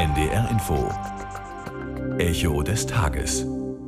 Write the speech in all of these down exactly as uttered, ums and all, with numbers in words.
N D R Info. Echo des Tages.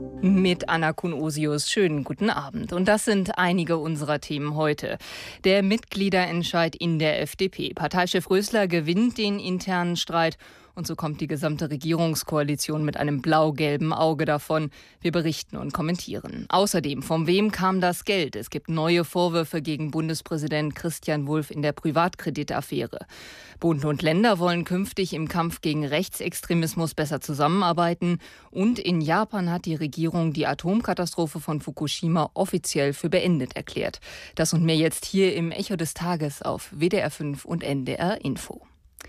Mit Anna Kunosius. Schönen guten Abend. Und das sind einige unserer Themen heute. Der Mitgliederentscheid in der F D P. Parteichef Rösler gewinnt den internen Streit. Und so kommt die gesamte Regierungskoalition mit einem blau-gelben Auge davon. Wir berichten und kommentieren. Außerdem, von wem kam das Geld? Es gibt neue Vorwürfe gegen Bundespräsident Christian Wulff in der Privatkreditaffäre. Bund und Länder wollen künftig im Kampf gegen Rechtsextremismus besser zusammenarbeiten. Und in Japan hat die Regierung die Atomkatastrophe von Fukushima offiziell für beendet erklärt. Das und mehr jetzt hier im Echo des Tages auf W D R fünf und N D R Info.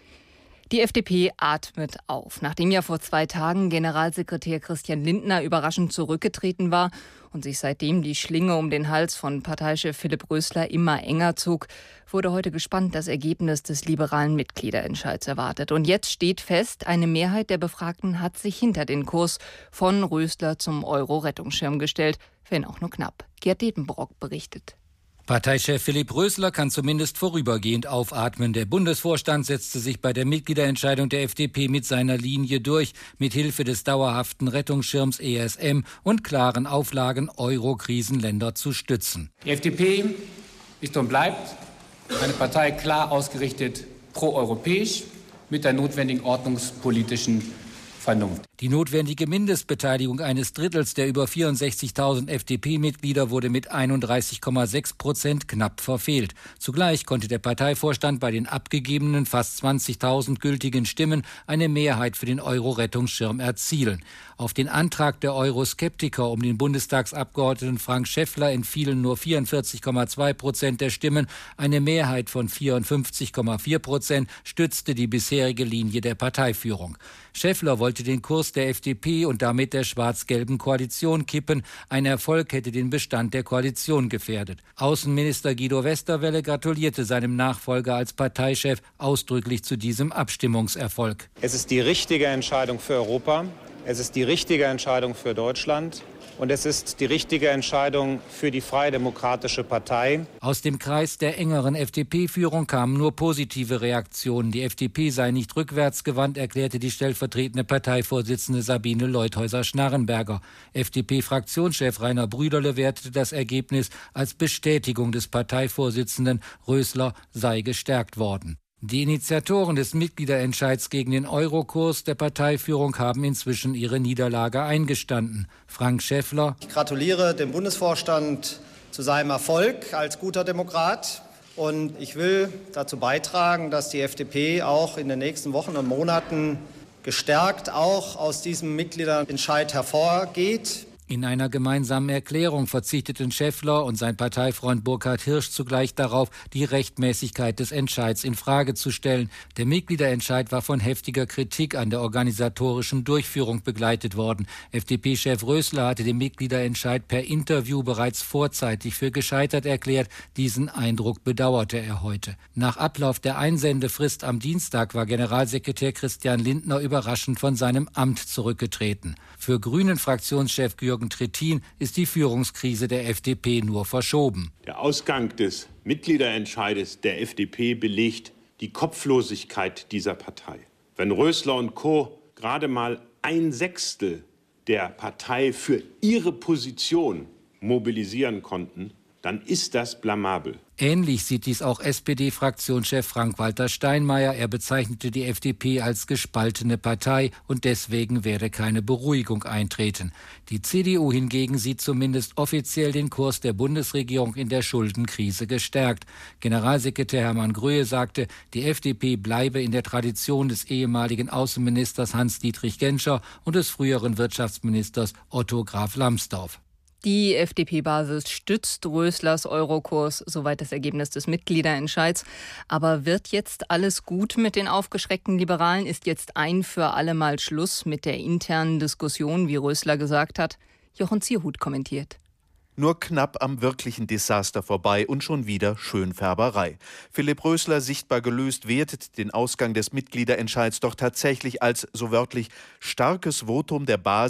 Die F D P atmet auf. Nachdem ja vor zwei Tagen Generalsekretär Christian Lindner überraschend zurückgetreten war und sich seitdem die Schlinge um den Hals von Parteichef Philipp Rösler immer enger zog, wurde heute gespannt das Ergebnis des liberalen Mitgliederentscheids erwartet. Und jetzt steht fest, eine Mehrheit der Befragten hat sich hinter den Kurs von Rösler zum Euro-Rettungsschirm gestellt, wenn auch nur knapp. Gerd Dedenbrock berichtet. Parteichef Philipp Rösler kann zumindest vorübergehend aufatmen. Der Bundesvorstand setzte sich bei der Mitgliederentscheidung der F D P mit seiner Linie durch, mit Hilfe des dauerhaften Rettungsschirms E S M und klaren Auflagen, Euro-Krisenländer zu stützen. Die F D P ist und bleibt eine Partei klar ausgerichtet proeuropäisch mit der notwendigen ordnungspolitischen Vernunft. Die notwendige Mindestbeteiligung eines Drittels der über vierundsechzigtausend F D P-Mitglieder wurde mit einunddreißig Komma sechs Prozent knapp verfehlt. Zugleich konnte der Parteivorstand bei den abgegebenen fast zwanzigtausend gültigen Stimmen eine Mehrheit für den Euro-Rettungsschirm erzielen. Auf den Antrag der Euroskeptiker um den Bundestagsabgeordneten Frank Schäffler entfielen nur vierundvierzig Komma zwei Prozent der Stimmen. Eine Mehrheit von vierundfünfzig Komma vier Prozent stützte die bisherige Linie der Parteiführung. Schäffler wollte den Kurs der F D P und damit der schwarz-gelben Koalition kippen. Ein Erfolg hätte den Bestand der Koalition gefährdet. Außenminister Guido Westerwelle gratulierte seinem Nachfolger als Parteichef ausdrücklich zu diesem Abstimmungserfolg. Es ist die richtige Entscheidung für Europa. Es ist die richtige Entscheidung für Deutschland. Und es ist die richtige Entscheidung für die Freie Demokratische Partei. Aus dem Kreis der engeren F D P-Führung kamen nur positive Reaktionen. Die F D P sei nicht rückwärtsgewandt, erklärte die stellvertretende Parteivorsitzende Sabine Leutheusser-Schnarrenberger. F D P-Fraktionschef Rainer Brüderle wertete das Ergebnis als Bestätigung des Parteivorsitzenden, Rösler sei gestärkt worden. Die Initiatoren des Mitgliederentscheids gegen den Eurokurs der Parteiführung haben inzwischen ihre Niederlage eingestanden. Frank Schäffler: Ich gratuliere dem Bundesvorstand zu seinem Erfolg als guter Demokrat. Und ich will dazu beitragen, dass die F D P auch in den nächsten Wochen und Monaten gestärkt auch aus diesem Mitgliederentscheid hervorgeht. In einer gemeinsamen Erklärung verzichteten Schäffler und sein Parteifreund Burkhard Hirsch zugleich darauf, die Rechtmäßigkeit des Entscheids in Frage zu stellen. Der Mitgliederentscheid war von heftiger Kritik an der organisatorischen Durchführung begleitet worden. F D P-Chef Rösler hatte den Mitgliederentscheid per Interview bereits vorzeitig für gescheitert erklärt. Diesen Eindruck bedauerte er heute. Nach Ablauf der Einsendefrist am Dienstag war Generalsekretär Christian Lindner überraschend von seinem Amt zurückgetreten. Für Grünen-Fraktionschef Jürgen Trittin ist die Führungskrise der F D P nur verschoben. Der Ausgang des Mitgliederentscheides der F D P belegt die Kopflosigkeit dieser Partei. Wenn Rösler und Co. gerade mal ein Sechstel der Partei für ihre Position mobilisieren konnten, dann ist das blamabel. Ähnlich sieht dies auch S P D-Fraktionschef Frank-Walter Steinmeier. Er bezeichnete die F D P als gespaltene Partei und deswegen werde keine Beruhigung eintreten. Die C D U hingegen sieht zumindest offiziell den Kurs der Bundesregierung in der Schuldenkrise gestärkt. Generalsekretär Hermann Gröhe sagte, die F D P bleibe in der Tradition des ehemaligen Außenministers Hans-Dietrich Genscher und des früheren Wirtschaftsministers Otto Graf Lambsdorff. Die F D P-Basis stützt Röslers Eurokurs, soweit das Ergebnis des Mitgliederentscheids. Aber wird jetzt alles gut mit den aufgeschreckten Liberalen? Ist jetzt ein für alle Mal Schluss mit der internen Diskussion, wie Rösler gesagt hat? Jochen Zierhut kommentiert. Nur knapp am wirklichen Desaster vorbei und schon wieder Schönfärberei. Philipp Rösler, sichtbar gelöst, wertet den Ausgang des Mitgliederentscheids doch tatsächlich als, so wörtlich, starkes Votum der Basis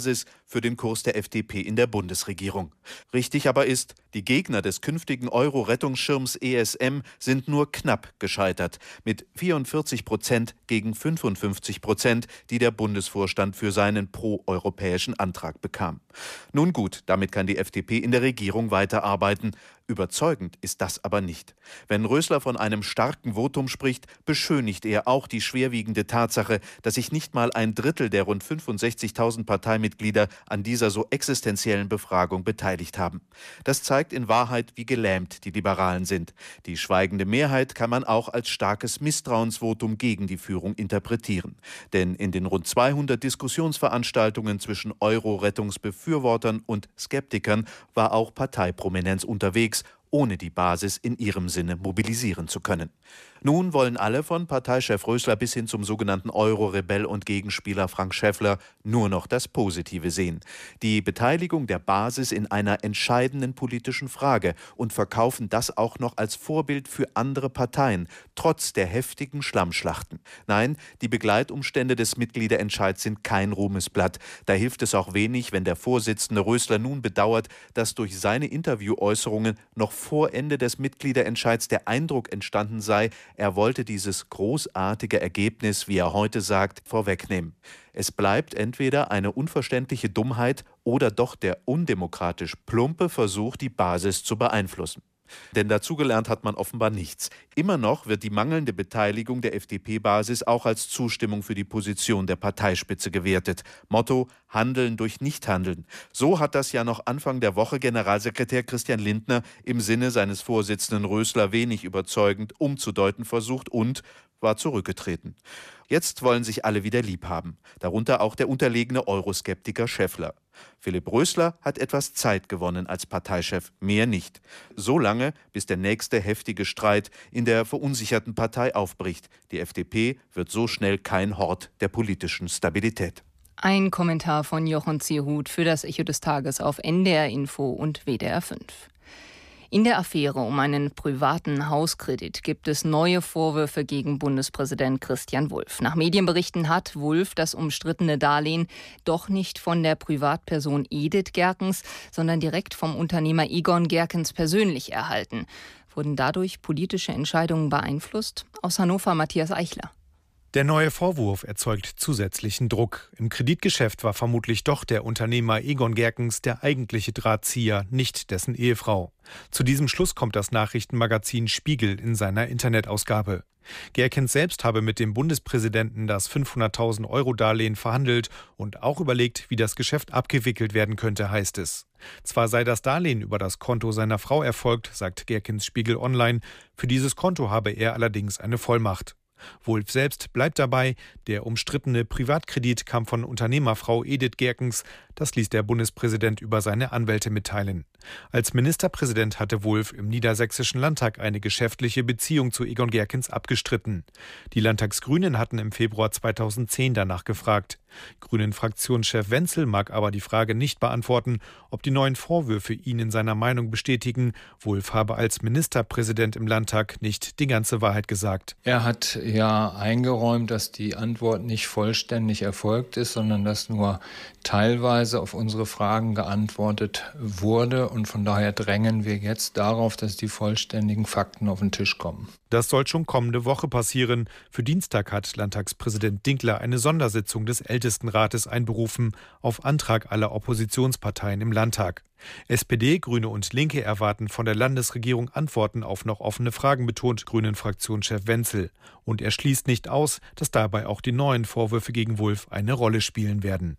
für den Kurs der F D P in der Bundesregierung. Richtig aber ist, die Gegner des künftigen Euro-Rettungsschirms E S M sind nur knapp gescheitert, mit vierundvierzig Prozent gegen fünfundfünfzig Prozent, die der Bundesvorstand für seinen proeuropäischen Antrag bekam. Nun gut, damit kann die F D P in der Regierung weiterarbeiten. Überzeugend ist das aber nicht. Wenn Rösler von einem starken Votum spricht, beschönigt er auch die schwerwiegende Tatsache, dass sich nicht mal ein Drittel der rund fünfundsechzigtausend Parteimitglieder an dieser so existenziellen Befragung beteiligt haben. Das zeigt in Wahrheit, wie gelähmt die Liberalen sind. Die schweigende Mehrheit kann man auch als starkes Misstrauensvotum gegen die Führung interpretieren. Denn in den rund zweihundert Diskussionsveranstaltungen zwischen Euro-Rettungsbefürwortern und Skeptikern war auch Parteiprominenz unterwegs, ohne die Basis in ihrem Sinne mobilisieren zu können. Nun wollen alle von Parteichef Rösler bis hin zum sogenannten Euro-Rebell und Gegenspieler Frank Schäffler nur noch das Positive sehen. Die Beteiligung der Basis in einer entscheidenden politischen Frage und verkaufen das auch noch als Vorbild für andere Parteien, trotz der heftigen Schlammschlachten. Nein, die Begleitumstände des Mitgliederentscheids sind kein Ruhmesblatt. Da hilft es auch wenig, wenn der Vorsitzende Rösler nun bedauert, dass durch seine Interviewäußerungen noch vor Ende des Mitgliederentscheids der Eindruck entstanden sei, er wollte dieses großartige Ergebnis, wie er heute sagt, vorwegnehmen. Es bleibt entweder eine unverständliche Dummheit oder doch der undemokratisch plumpe Versuch, die Basis zu beeinflussen. Denn dazugelernt hat man offenbar nichts. Immer noch wird die mangelnde Beteiligung der F D P-Basis auch als Zustimmung für die Position der Parteispitze gewertet. Motto: Handeln durch Nichthandeln. So hat das ja noch Anfang der Woche Generalsekretär Christian Lindner im Sinne seines Vorsitzenden Rösler wenig überzeugend umzudeuten versucht und war zurückgetreten. Jetzt wollen sich alle wieder lieb haben, darunter auch der unterlegene Euroskeptiker Schäffler. Philipp Rösler hat etwas Zeit gewonnen als Parteichef, mehr nicht. So lange, bis der nächste heftige Streit in der verunsicherten Partei aufbricht. Die F D P wird so schnell kein Hort der politischen Stabilität. Ein Kommentar von Jochen Zierhut für das Echo des Tages auf N D R Info und W D R fünf. In der Affäre um einen privaten Hauskredit gibt es neue Vorwürfe gegen Bundespräsident Christian Wulff. Nach Medienberichten hat Wulff das umstrittene Darlehen doch nicht von der Privatperson Edith Gerkens, sondern direkt vom Unternehmer Egon Gerkens persönlich erhalten. Wurden dadurch politische Entscheidungen beeinflusst? Aus Hannover Matthias Eichler. Der neue Vorwurf erzeugt zusätzlichen Druck. Im Kreditgeschäft war vermutlich doch der Unternehmer Egon Gerkens der eigentliche Drahtzieher, nicht dessen Ehefrau. Zu diesem Schluss kommt das Nachrichtenmagazin Spiegel in seiner Internetausgabe. Gerkens selbst habe mit dem Bundespräsidenten das fünfhunderttausend Euro Darlehen verhandelt und auch überlegt, wie das Geschäft abgewickelt werden könnte, heißt es. Zwar sei das Darlehen über das Konto seiner Frau erfolgt, sagt Gerkens Spiegel Online, für dieses Konto habe er allerdings eine Vollmacht. Wulff selbst bleibt dabei, der umstrittene Privatkredit kam von Unternehmerfrau Edith Gerkens. Das ließ der Bundespräsident über seine Anwälte mitteilen. Als Ministerpräsident hatte Wulff im Niedersächsischen Landtag eine geschäftliche Beziehung zu Egon Gerkens abgestritten. Die Landtagsgrünen hatten im Februar zweitausendzehn danach gefragt. Grünen-Fraktionschef Wenzel mag aber die Frage nicht beantworten, ob die neuen Vorwürfe ihn in seiner Meinung bestätigen. Wulff habe als Ministerpräsident im Landtag nicht die ganze Wahrheit gesagt. Er hat ja eingeräumt, dass die Antwort nicht vollständig erfolgt ist, sondern dass nur teilweise auf unsere Fragen geantwortet wurde. Und von daher drängen wir jetzt darauf, dass die vollständigen Fakten auf den Tisch kommen. Das soll schon kommende Woche passieren. Für Dienstag hat Landtagspräsident Dinkler eine Sondersitzung des Ältestenrates einberufen, auf Antrag aller Oppositionsparteien im Landtag. S P D, Grüne und Linke erwarten von der Landesregierung Antworten auf noch offene Fragen, betont Grünen-Fraktionschef Wenzel. Und er schließt nicht aus, dass dabei auch die neuen Vorwürfe gegen Wulff eine Rolle spielen werden.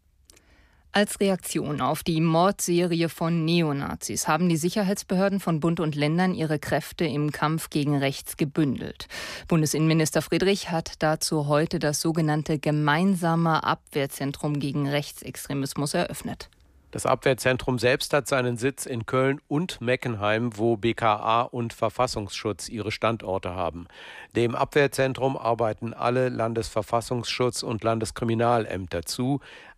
Als Reaktion auf die Mordserie von Neonazis haben die Sicherheitsbehörden von Bund und Ländern ihre Kräfte im Kampf gegen rechts gebündelt. Bundesinnenminister Friedrich hat dazu heute das sogenannte Gemeinsame Abwehrzentrum gegen Rechtsextremismus eröffnet. Das Abwehrzentrum selbst hat seinen Sitz in Köln und Meckenheim, wo B K A und Verfassungsschutz ihre Standorte haben. Dem Abwehrzentrum arbeiten alle Landesverfassungsschutz- und Landeskriminalämter zu.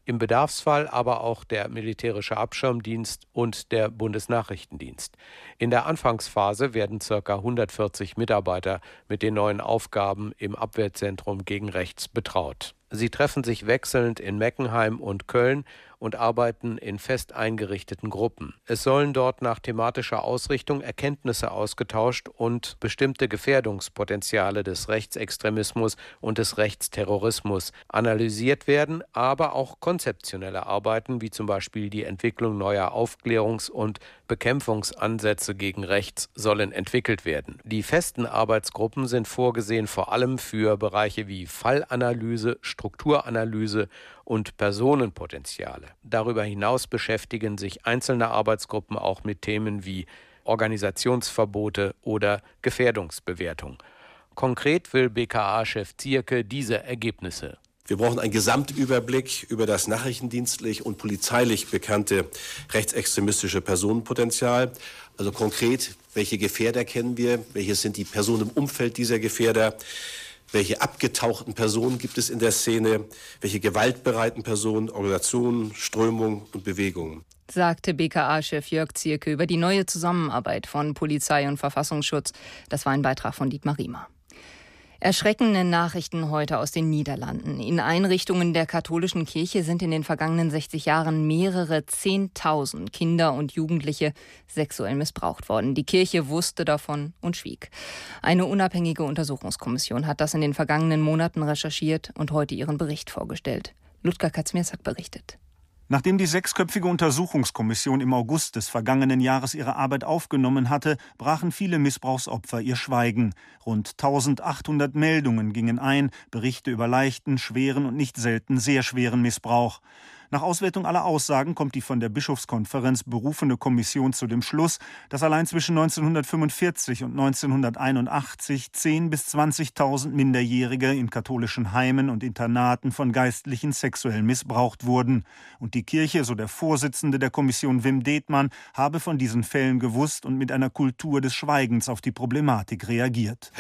Im Bedarfsfall aber auch der militärische Abschirmdienst und der Bundesnachrichtendienst. In der Anfangsphase werden ca. hundertvierzig Mitarbeiter mit den neuen Aufgaben im Abwehrzentrum gegen Rechts betraut. Sie treffen sich wechselnd in Meckenheim und Köln und arbeiten in fest eingerichteten Gruppen. Es sollen dort nach thematischer Ausrichtung Erkenntnisse ausgetauscht und bestimmte Gefährdungspotenziale des Rechtsextremismus und des Rechtsterrorismus analysiert werden, aber auch konzeptionelle Arbeiten, wie zum Beispiel die Entwicklung neuer Aufklärungs- und Bekämpfungsansätze gegen Rechts, sollen entwickelt werden. Die festen Arbeitsgruppen sind vorgesehen vor allem für Bereiche wie Fallanalyse, Strukturanalyse und Personenpotenziale. Darüber hinaus beschäftigen sich einzelne Arbeitsgruppen auch mit Themen wie Organisationsverbote oder Gefährdungsbewertung. Konkret will B K A-Chef Zierke diese Ergebnisse. Wir brauchen einen Gesamtüberblick über das nachrichtendienstlich und polizeilich bekannte rechtsextremistische Personenpotenzial. Also konkret, welche Gefährder kennen wir, welche sind die Personen im Umfeld dieser Gefährder, welche abgetauchten Personen gibt es in der Szene, welche gewaltbereiten Personen, Organisationen, Strömungen und Bewegungen. Sagte B K A-Chef Jörg Zierke über die neue Zusammenarbeit von Polizei und Verfassungsschutz. Das war ein Beitrag von Dietmar Riemer. Erschreckende Nachrichten heute aus den Niederlanden. In Einrichtungen der katholischen Kirche sind in den vergangenen sechzig Jahren mehrere Zehntausend Kinder und Jugendliche sexuell missbraucht worden. Die Kirche wusste davon und schwieg. Eine unabhängige Untersuchungskommission hat das in den vergangenen Monaten recherchiert und heute ihren Bericht vorgestellt. Ludger Kaczmierczak berichtet. Nachdem die sechsköpfige Untersuchungskommission im August des vergangenen Jahres ihre Arbeit aufgenommen hatte, brachen viele Missbrauchsopfer ihr Schweigen. Rund eintausendachthundert Meldungen gingen ein, Berichte über leichten, schweren und nicht selten sehr schweren Missbrauch. Nach Auswertung aller Aussagen kommt die von der Bischofskonferenz berufene Kommission zu dem Schluss, dass allein zwischen neunzehnhundertfünfundvierzig und neunzehnhunderteinundachtzig zehn bis zwanzigtausend Minderjährige in katholischen Heimen und Internaten von Geistlichen sexuell missbraucht wurden. Und die Kirche, so der Vorsitzende der Kommission Wim Deetman, habe von diesen Fällen gewusst und mit einer Kultur des Schweigens auf die Problematik reagiert.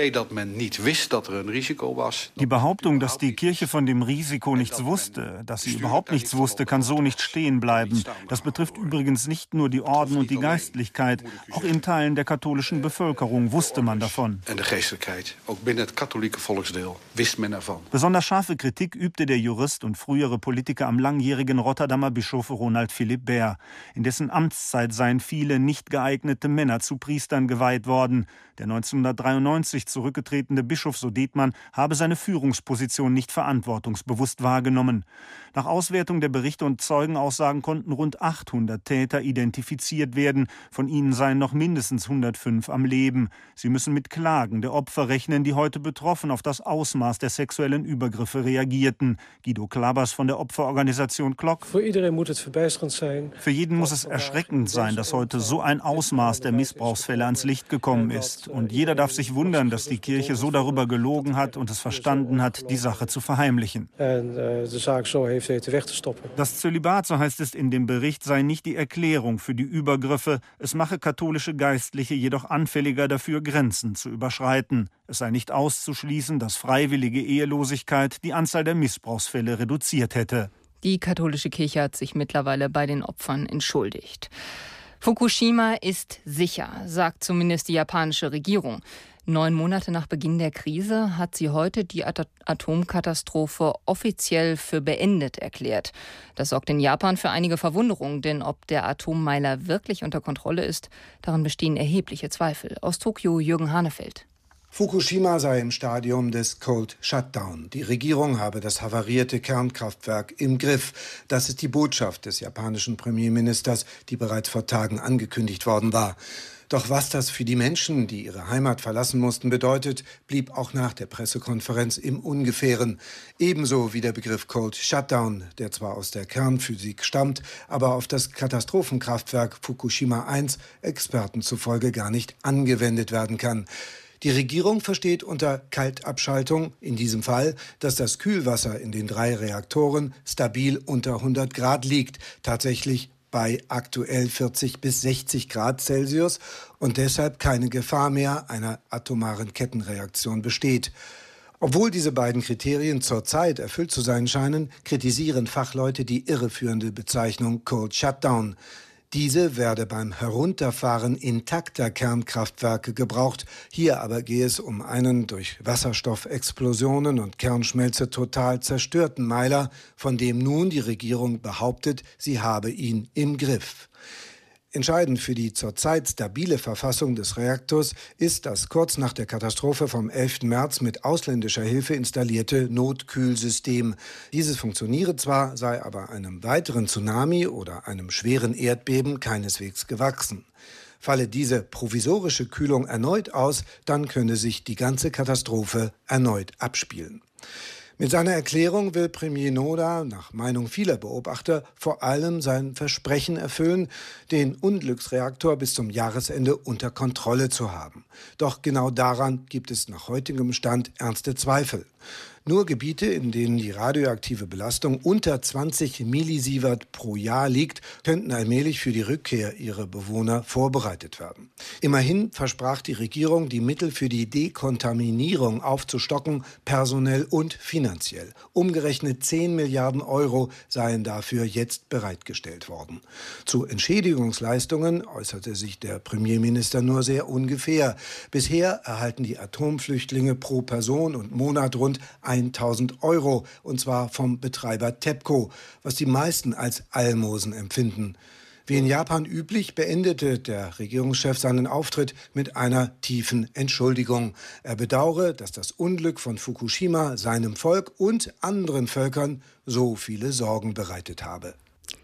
Die Behauptung, dass die Kirche von dem Risiko nichts wusste, dass sie überhaupt nicht nichts wusste, kann so nicht stehen bleiben. Das betrifft übrigens nicht nur die Orden und die Geistlichkeit. Auch in Teilen der katholischen Bevölkerung wusste man davon. Besonders scharfe Kritik übte der Jurist und frühere Politiker am langjährigen Rotterdamer Bischof Ronald Philipp Baer. In dessen Amtszeit seien viele nicht geeignete Männer zu Priestern geweiht worden. Der neunzehnhundertdreiundneunzig zurückgetretene Bischof, so Deetman, habe seine Führungsposition nicht verantwortungsbewusst wahrgenommen. Nach Auswertung der Berichte und Zeugenaussagen konnten rund achthundert Täter identifiziert werden. Von ihnen seien noch mindestens hundertfünf am Leben. Sie müssen mit Klagen der Opfer rechnen, die heute betroffen auf das Ausmaß der sexuellen Übergriffe reagierten. Guido Klabers von der Opferorganisation Klok. Für jeden muss es verbessernd sein. Für jeden muss es erschreckend sein, dass heute so ein Ausmaß der Missbrauchsfälle ans Licht gekommen ist. Und jeder darf sich wundern, dass die Kirche so darüber gelogen hat und es verstanden hat, die Sache zu verheimlichen. Das Zölibat, so heißt es in dem Bericht, sei nicht die Erklärung für die Übergriffe. Es mache katholische Geistliche jedoch anfälliger dafür, Grenzen zu überschreiten. Es sei nicht auszuschließen, dass freiwillige Ehelosigkeit die Anzahl der Missbrauchsfälle reduziert hätte. Die katholische Kirche hat sich mittlerweile bei den Opfern entschuldigt. Fukushima ist sicher, sagt zumindest die japanische Regierung. Neun Monate nach Beginn der Krise hat sie heute die At- Atomkatastrophe offiziell für beendet erklärt. Das sorgt in Japan für einige Verwunderung, denn ob der Atommeiler wirklich unter Kontrolle ist, daran bestehen erhebliche Zweifel. Aus Tokio Jürgen Hanefeld. Fukushima sei im Stadium des Cold Shutdown. Die Regierung habe das havarierte Kernkraftwerk im Griff. Das ist die Botschaft des japanischen Premierministers, die bereits vor Tagen angekündigt worden war. Doch was das für die Menschen, die ihre Heimat verlassen mussten, bedeutet, blieb auch nach der Pressekonferenz im Ungefähren. Ebenso wie der Begriff Cold Shutdown, der zwar aus der Kernphysik stammt, aber auf das Katastrophenkraftwerk Fukushima eins Experten zufolge gar nicht angewendet werden kann. Die Regierung versteht unter Kaltabschaltung in diesem Fall, dass das Kühlwasser in den drei Reaktoren stabil unter hundert Grad liegt, tatsächlich bei aktuell vierzig bis sechzig Grad Celsius und deshalb keine Gefahr mehr einer atomaren Kettenreaktion besteht. Obwohl diese beiden Kriterien zurzeit erfüllt zu sein scheinen, kritisieren Fachleute die irreführende Bezeichnung Cold Shutdown. Diese werde beim Herunterfahren intakter Kernkraftwerke gebraucht. Hier aber gehe es um einen durch Wasserstoffexplosionen und Kernschmelze total zerstörten Meiler, von dem nun die Regierung behauptet, sie habe ihn im Griff. Entscheidend für die zurzeit stabile Verfassung des Reaktors ist das kurz nach der Katastrophe vom elften März mit ausländischer Hilfe installierte Notkühlsystem. Dieses funktioniere zwar, sei aber einem weiteren Tsunami oder einem schweren Erdbeben keineswegs gewachsen. Falle diese provisorische Kühlung erneut aus, dann könne sich die ganze Katastrophe erneut abspielen. Mit seiner Erklärung will Premier Noda nach Meinung vieler Beobachter vor allem sein Versprechen erfüllen, den Unglücksreaktor bis zum Jahresende unter Kontrolle zu haben. Doch genau daran gibt es nach heutigem Stand ernste Zweifel. Nur Gebiete, in denen die radioaktive Belastung unter zwanzig Millisievert pro Jahr liegt, könnten allmählich für die Rückkehr ihrer Bewohner vorbereitet werden. Immerhin versprach die Regierung, die Mittel für die Dekontaminierung aufzustocken, personell und finanziell. Umgerechnet zehn Milliarden Euro seien dafür jetzt bereitgestellt worden. Zu Entschädigungsleistungen äußerte sich der Premierminister nur sehr ungefähr. Bisher erhalten die Atomflüchtlinge pro Person und Monat rund tausend Euro, und zwar vom Betreiber TEPCO, was die meisten als Almosen empfinden. Wie in Japan üblich, beendete der Regierungschef seinen Auftritt mit einer tiefen Entschuldigung. Er bedauere, dass das Unglück von Fukushima seinem Volk und anderen Völkern so viele Sorgen bereitet habe.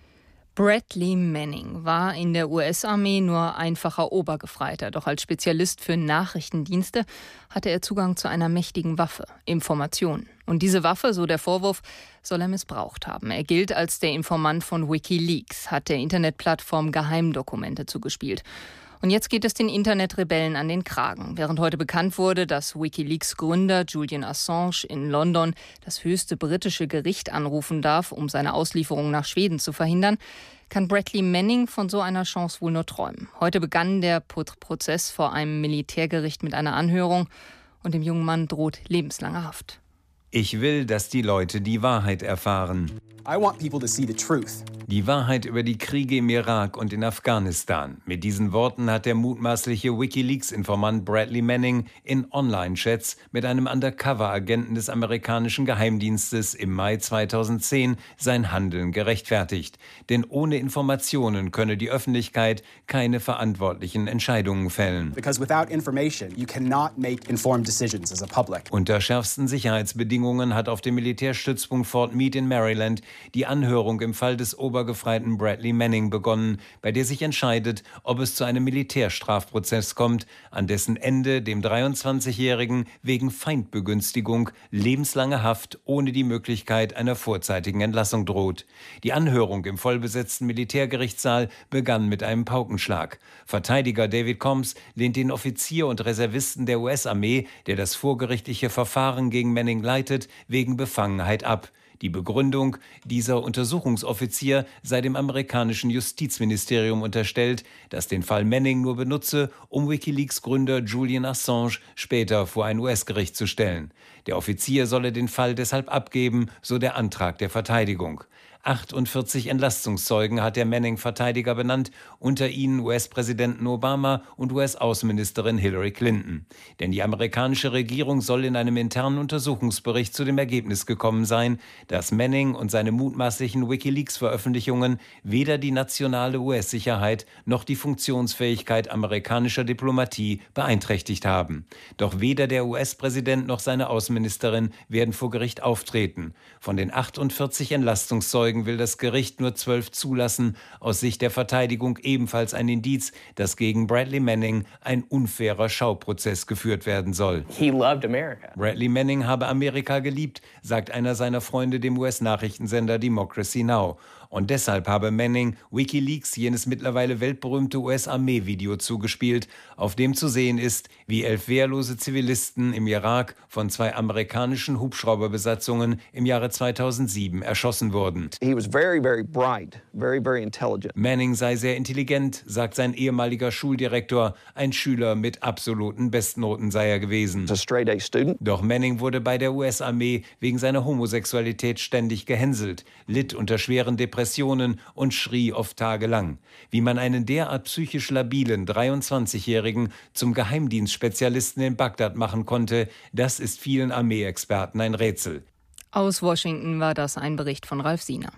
Bradley Manning war in der U S-Armee nur einfacher Obergefreiter. Doch als Spezialist für Nachrichtendienste hatte er Zugang zu einer mächtigen Waffe, Informationen. Und diese Waffe, so der Vorwurf, soll er missbraucht haben. Er gilt als der Informant von WikiLeaks, hat der Internetplattform Geheimdokumente zugespielt. Und jetzt geht es den Internetrebellen an den Kragen. Während heute bekannt wurde, dass WikiLeaks-Gründer Julian Assange in London das höchste britische Gericht anrufen darf, um seine Auslieferung nach Schweden zu verhindern, kann Bradley Manning von so einer Chance wohl nur träumen. Heute begann der Prozess vor einem Militärgericht mit einer Anhörung und dem jungen Mann droht lebenslange Haft. Ich will, dass die Leute die Wahrheit erfahren. I want people to see the truth. Die Wahrheit über die Kriege im Irak und in Afghanistan. Mit diesen Worten hat der mutmaßliche WikiLeaks-Informant Bradley Manning in Online-Chats mit einem Undercover-Agenten des amerikanischen Geheimdienstes im Mai zweitausendzehn sein Handeln gerechtfertigt. Denn ohne Informationen könne die Öffentlichkeit keine verantwortlichen Entscheidungen fällen. Because without information, you cannot make informed decisions as a public. Unter schärfsten Sicherheitsbedingungen hat auf dem Militärstützpunkt Fort Meade in Maryland die Anhörung im Fall des Obergefreiten Bradley Manning begonnen, bei der sich entscheidet, ob es zu einem Militärstrafprozess kommt, an dessen Ende dem dreiundzwanzigjährigen wegen Feindbegünstigung lebenslange Haft ohne die Möglichkeit einer vorzeitigen Entlassung droht. Die Anhörung im vollbesetzten Militärgerichtssaal begann mit einem Paukenschlag. Verteidiger David Combs lehnt den Offizier und Reservisten der U S-Armee, der das vorgerichtliche Verfahren gegen Manning leitet, wegen Befangenheit ab. Die Begründung, dieser Untersuchungsoffizier sei dem amerikanischen Justizministerium unterstellt, das den Fall Manning nur benutze, um WikiLeaks-Gründer Julian Assange später vor ein U S-Gericht zu stellen. Der Offizier solle den Fall deshalb abgeben, so der Antrag der Verteidigung. achtundvierzig Entlastungszeugen hat der Manning-Verteidiger benannt, unter ihnen U S-Präsidenten Obama und U S-Außenministerin Hillary Clinton. Denn die amerikanische Regierung soll in einem internen Untersuchungsbericht zu dem Ergebnis gekommen sein, dass Manning und seine mutmaßlichen WikiLeaks-Veröffentlichungen weder die nationale U S-Sicherheit noch die Funktionsfähigkeit amerikanischer Diplomatie beeinträchtigt haben. Doch weder der U S-Präsident noch seine Außenministerin werden vor Gericht auftreten. Von den achtundvierzig Entlastungszeugen will das Gericht nur zwölf zulassen, aus Sicht der Verteidigung ebenfalls ein Indiz, dass gegen Bradley Manning ein unfairer Schauprozess geführt werden soll. He loved America. Bradley Manning habe Amerika geliebt, sagt einer seiner Freunde dem U S-Nachrichtensender Democracy Now! Und deshalb habe Manning WikiLeaks jenes mittlerweile weltberühmte U S-Armee-Video zugespielt, auf dem zu sehen ist, wie elf wehrlose Zivilisten im Irak von zwei amerikanischen Hubschrauberbesatzungen im Jahre zweitausendsieben erschossen wurden. He was very, very bright, very, very intelligent. Manning sei sehr intelligent, sagt sein ehemaliger Schuldirektor. Ein Schüler mit absoluten Bestnoten sei er gewesen. A straight A student. Doch Manning wurde bei der U S-Armee wegen seiner Homosexualität ständig gehänselt, litt unter schweren Depressionen und schrie oft tagelang. Wie man einen derart psychisch labilen dreiundzwanzigjährigen zum Geheimdienstspezialisten in Bagdad machen konnte, das ist vielen Armeeexperten ein Rätsel. Aus Washington war das ein Bericht von Ralf Siener.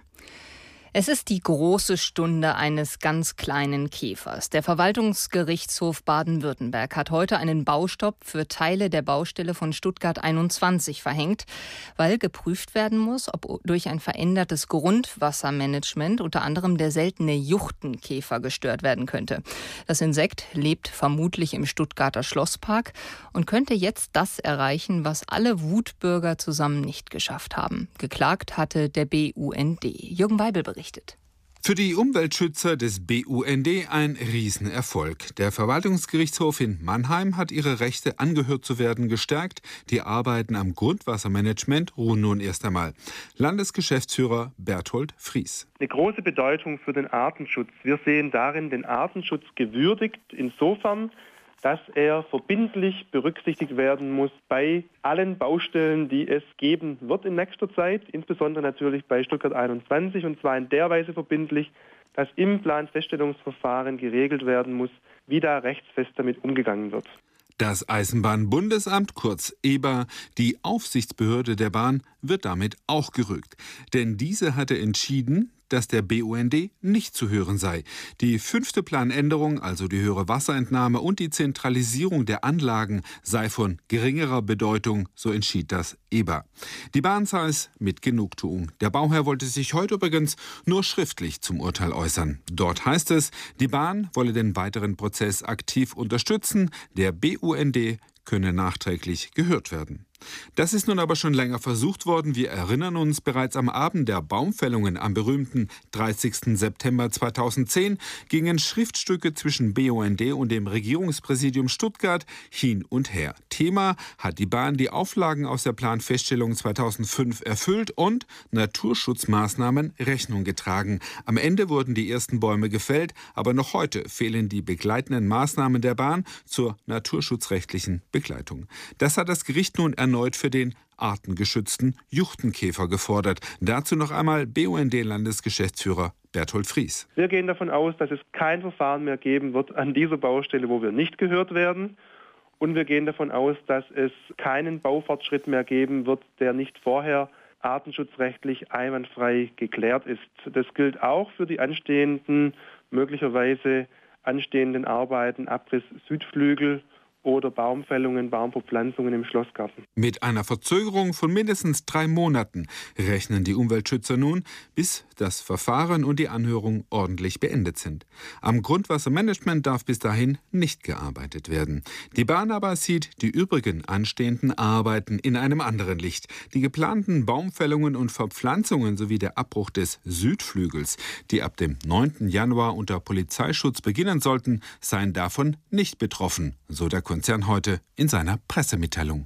Es ist die große Stunde eines ganz kleinen Käfers. Der Verwaltungsgerichtshof Baden-Württemberg hat heute einen Baustopp für Teile der Baustelle von Stuttgart einundzwanzig verhängt, weil geprüft werden muss, ob durch ein verändertes Grundwassermanagement unter anderem der seltene Juchtenkäfer gestört werden könnte. Das Insekt lebt vermutlich im Stuttgarter Schlosspark und könnte jetzt das erreichen, was alle Wutbürger zusammen nicht geschafft haben. Geklagt hatte der B U N D. Jürgen Weibel berichtet. Für die Umweltschützer des B U N D ein Riesenerfolg. Der Verwaltungsgerichtshof in Mannheim hat ihre Rechte, angehört zu werden, gestärkt. Die Arbeiten am Grundwassermanagement ruhen nun erst einmal. Landesgeschäftsführer Berthold Fries. Eine große Bedeutung für den Artenschutz. Wir sehen darin den Artenschutz gewürdigt, insofern, dass er verbindlich berücksichtigt werden muss bei allen Baustellen, die es geben wird in nächster Zeit, insbesondere natürlich bei Stuttgart einundzwanzig, und zwar in der Weise verbindlich, dass im Planfeststellungsverfahren geregelt werden muss, wie da rechtsfest damit umgegangen wird. Das Eisenbahnbundesamt, kurz E B A, die Aufsichtsbehörde der Bahn, wird damit auch gerügt. Denn diese hatte entschieden, dass der B U N D nicht zu hören sei. Die fünfte Planänderung, also die höhere Wasserentnahme und die Zentralisierung der Anlagen, sei von geringerer Bedeutung, so entschied das E B A. Die Bahn sah es mit Genugtuung. Der Bauherr wollte sich heute übrigens nur schriftlich zum Urteil äußern. Dort heißt es, die Bahn wolle den weiteren Prozess aktiv unterstützen. Der B U N D könne nachträglich gehört werden. Das ist nun aber schon länger versucht worden. Wir erinnern uns, bereits am Abend der Baumfällungen am berühmten dreißigsten September zweitausendzehn gingen Schriftstücke zwischen B U N D und dem Regierungspräsidium Stuttgart hin und her. Thema: hat die Bahn die Auflagen aus der Planfeststellung zweitausendfünf erfüllt und Naturschutzmaßnahmen Rechnung getragen. Am Ende wurden die ersten Bäume gefällt, aber noch heute fehlen die begleitenden Maßnahmen der Bahn zur naturschutzrechtlichen Begleitung. Das hat das Gericht nun erneut erneut für den artengeschützten Juchtenkäfer gefordert. Dazu noch einmal B U N D-Landesgeschäftsführer Berthold Fries. Wir gehen davon aus, dass es kein Verfahren mehr geben wird an dieser Baustelle, wo wir nicht gehört werden. Und wir gehen davon aus, dass es keinen Baufortschritt mehr geben wird, der nicht vorher artenschutzrechtlich einwandfrei geklärt ist. Das gilt auch für die anstehenden, möglicherweise anstehenden Arbeiten Abriss Südflügel oder Baumfällungen, Baumverpflanzungen im Schlossgarten. Mit einer Verzögerung von mindestens drei Monaten rechnen die Umweltschützer nun, bis das Verfahren und die Anhörung ordentlich beendet sind. Am Grundwassermanagement darf bis dahin nicht gearbeitet werden. Die Bahn aber sieht die übrigen anstehenden Arbeiten in einem anderen Licht. Die geplanten Baumfällungen und Verpflanzungen sowie der Abbruch des Südflügels, die ab dem neunten Januar unter Polizeischutz beginnen sollten, seien davon nicht betroffen, so der Konzern heute in seiner Pressemitteilung.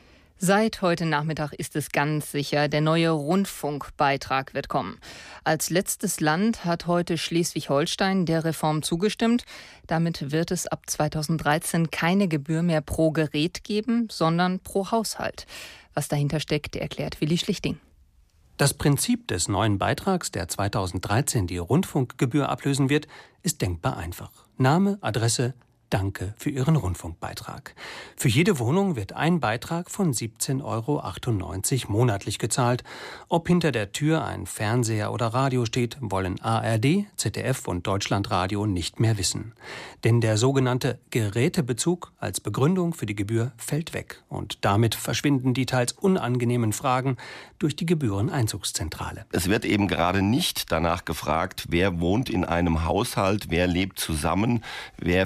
Seit heute Nachmittag ist es ganz sicher, der neue Rundfunkbeitrag wird kommen. Als letztes Land hat heute Schleswig-Holstein der Reform zugestimmt. Damit wird es ab zweitausenddreizehn keine Gebühr mehr pro Gerät geben, sondern pro Haushalt. Was dahinter steckt, erklärt Willi Schlichting. Das Prinzip des neuen Beitrags, der zweitausenddreizehn die Rundfunkgebühr ablösen wird, ist denkbar einfach. Name, Adresse, Danke für Ihren Rundfunkbeitrag. Für jede Wohnung wird ein Beitrag von siebzehn Euro achtundneunzig monatlich gezahlt. Ob hinter der Tür ein Fernseher oder Radio steht, wollen A R D, Z D F und Deutschlandradio nicht mehr wissen. Denn der sogenannte Gerätebezug als Begründung für die Gebühr fällt weg. Und damit verschwinden die teils unangenehmen Fragen durch die Gebühreneinzugszentrale. Es wird eben gerade nicht danach gefragt, wer wohnt in einem Haushalt, wer lebt zusammen, wer versorgt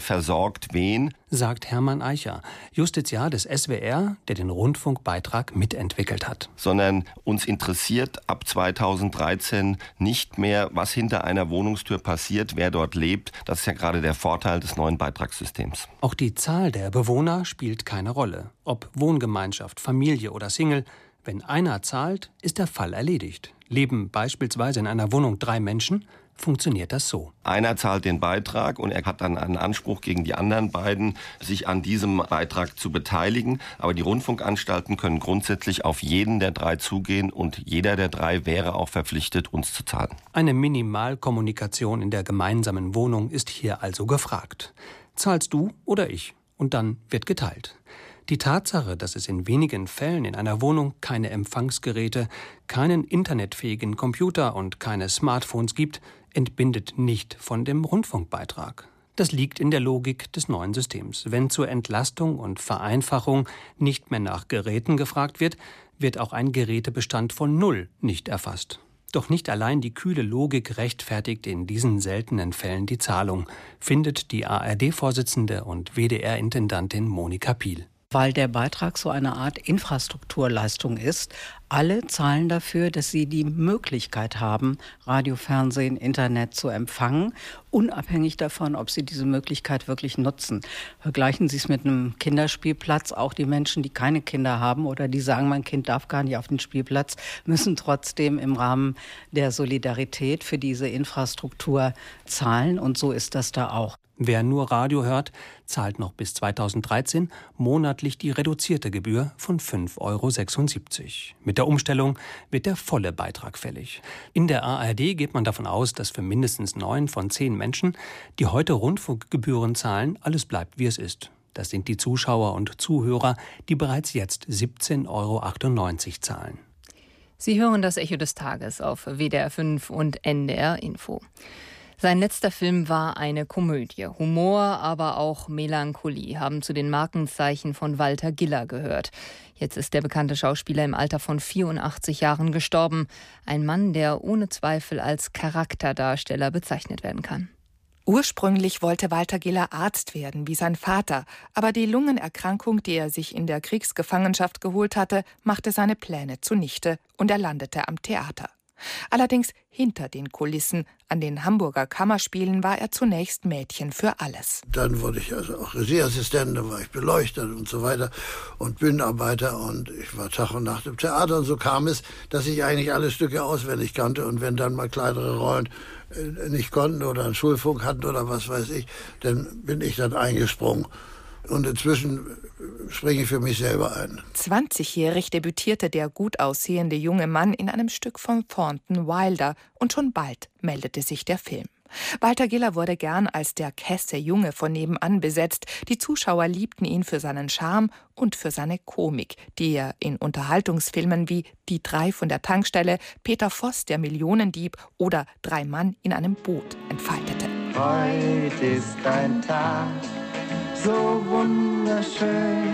sorgt wen? Sagt Hermann Eicher, Justiziar des S W R, der den Rundfunkbeitrag mitentwickelt hat. Sondern uns interessiert ab zweitausenddreizehn nicht mehr, was hinter einer Wohnungstür passiert, wer dort lebt. Das ist ja gerade der Vorteil des neuen Beitragssystems. Auch die Zahl der Bewohner spielt keine Rolle. Ob Wohngemeinschaft, Familie oder Single, wenn einer zahlt, ist der Fall erledigt. Leben beispielsweise in einer Wohnung drei Menschen, funktioniert das so. Einer zahlt den Beitrag und er hat dann einen Anspruch gegen die anderen beiden, sich an diesem Beitrag zu beteiligen. Aber die Rundfunkanstalten können grundsätzlich auf jeden der drei zugehen und jeder der drei wäre auch verpflichtet, uns zu zahlen. Eine Minimalkommunikation in der gemeinsamen Wohnung ist hier also gefragt. Zahlst du oder ich? Und dann wird geteilt. Die Tatsache, dass es in wenigen Fällen in einer Wohnung keine Empfangsgeräte, keinen internetfähigen Computer und keine Smartphones gibt, entbindet nicht von dem Rundfunkbeitrag. Das liegt in der Logik des neuen Systems. Wenn zur Entlastung und Vereinfachung nicht mehr nach Geräten gefragt wird, wird auch ein Gerätebestand von Null nicht erfasst. Doch nicht allein die kühle Logik rechtfertigt in diesen seltenen Fällen die Zahlung, findet die A R D-Vorsitzende und W D R-Intendantin Monika Piel. Weil der Beitrag so eine Art Infrastrukturleistung ist. Alle zahlen dafür, dass sie die Möglichkeit haben, Radio, Fernsehen, Internet zu empfangen, unabhängig davon, ob sie diese Möglichkeit wirklich nutzen. Vergleichen Sie es mit einem Kinderspielplatz. Auch die Menschen, die keine Kinder haben oder die sagen, mein Kind darf gar nicht auf den Spielplatz, müssen trotzdem im Rahmen der Solidarität für diese Infrastruktur zahlen. Und so ist das da auch. Wer nur Radio hört, zahlt noch bis zweitausenddreizehn monatlich die reduzierte Gebühr von fünf Euro sechsundsiebzig. Mit der Umstellung wird der volle Beitrag fällig. In der A R D geht man davon aus, dass für mindestens neun von zehn Menschen, die heute Rundfunkgebühren zahlen, alles bleibt, wie es ist. Das sind die Zuschauer und Zuhörer, die bereits jetzt siebzehn Euro achtundneunzig zahlen. Sie hören das Echo des Tages auf W D R fünf und N D R Info. Sein letzter Film war eine Komödie. Humor, aber auch Melancholie haben zu den Markenzeichen von Walter Giller gehört. Jetzt ist der bekannte Schauspieler im Alter von vierundachtzig Jahren gestorben. Ein Mann, der ohne Zweifel als Charakterdarsteller bezeichnet werden kann. Ursprünglich wollte Walter Giller Arzt werden, wie sein Vater. Aber die Lungenerkrankung, die er sich in der Kriegsgefangenschaft geholt hatte, machte seine Pläne zunichte und er landete am Theater. Allerdings hinter den Kulissen, an den Hamburger Kammerspielen, war er zunächst Mädchen für alles. Dann wurde ich also auch Regieassistent, dann war ich Beleuchter und so weiter und Bühnenarbeiter und ich war Tag und Nacht im Theater und so kam es, dass ich eigentlich alle Stücke auswendig kannte und wenn dann mal kleinere Rollen nicht konnten oder einen Schulfunk hatten oder was weiß ich, dann bin ich dann eingesprungen. Und inzwischen springe ich für mich selber ein. zwanzigjährig debütierte der gut aussehende junge Mann in einem Stück von Thornton Wilder und schon bald meldete sich der Film. Walter Giller wurde gern als der kesse Junge von nebenan besetzt. Die Zuschauer liebten ihn für seinen Charme und für seine Komik, die er in Unterhaltungsfilmen wie Die Drei von der Tankstelle, Peter Voss, der Millionendieb oder Drei Mann in einem Boot entfaltete. Heute ist ein Tag so wunderschön,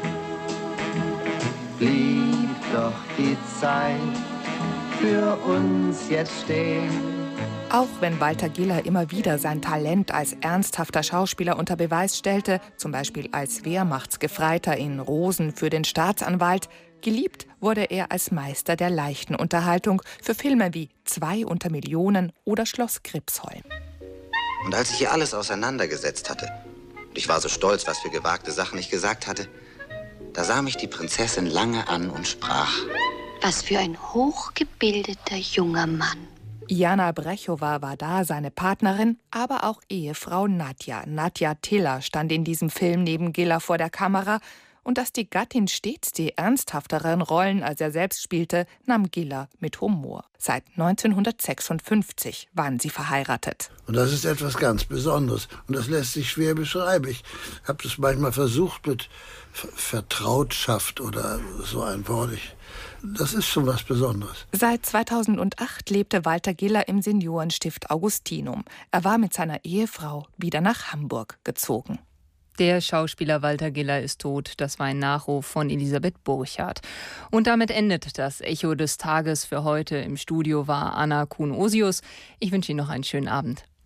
blieb doch die Zeit für uns jetzt stehen. Auch wenn Walter Giller immer wieder sein Talent als ernsthafter Schauspieler unter Beweis stellte, zum Beispiel als Wehrmachtsgefreiter in Rosen für den Staatsanwalt, geliebt wurde er als Meister der leichten Unterhaltung für Filme wie Zwei unter Millionen oder Schloss Gripsholm. Und als ich hier alles auseinandergesetzt hatte, und ich war so stolz, was für gewagte Sachen ich gesagt hatte, da sah mich die Prinzessin lange an und sprach: Was für ein hochgebildeter junger Mann. Jana Brechowa war da seine Partnerin, aber auch Ehefrau Nadja. Nadja Tiller stand in diesem Film neben Giller vor der Kamera. Und dass die Gattin stets die ernsthafteren Rollen als er selbst spielte, nahm Giller mit Humor. Seit neunzehnhundertsechsundfünfzig waren sie verheiratet. Und das ist etwas ganz Besonderes. Und das lässt sich schwer beschreiben. Ich habe das manchmal versucht mit Vertrautschaft oder so ein Wort. Ich, das ist schon was Besonderes. Seit zweitausendacht lebte Walter Giller im Seniorenstift Augustinum. Er war mit seiner Ehefrau wieder nach Hamburg gezogen. Der Schauspieler Walter Giller ist tot. Das war ein Nachruf von Elisabeth Burchardt. Und damit endet das Echo des Tages für heute. Im Studio war Anna Kuhn-Osius. Ich wünsche Ihnen noch einen schönen Abend.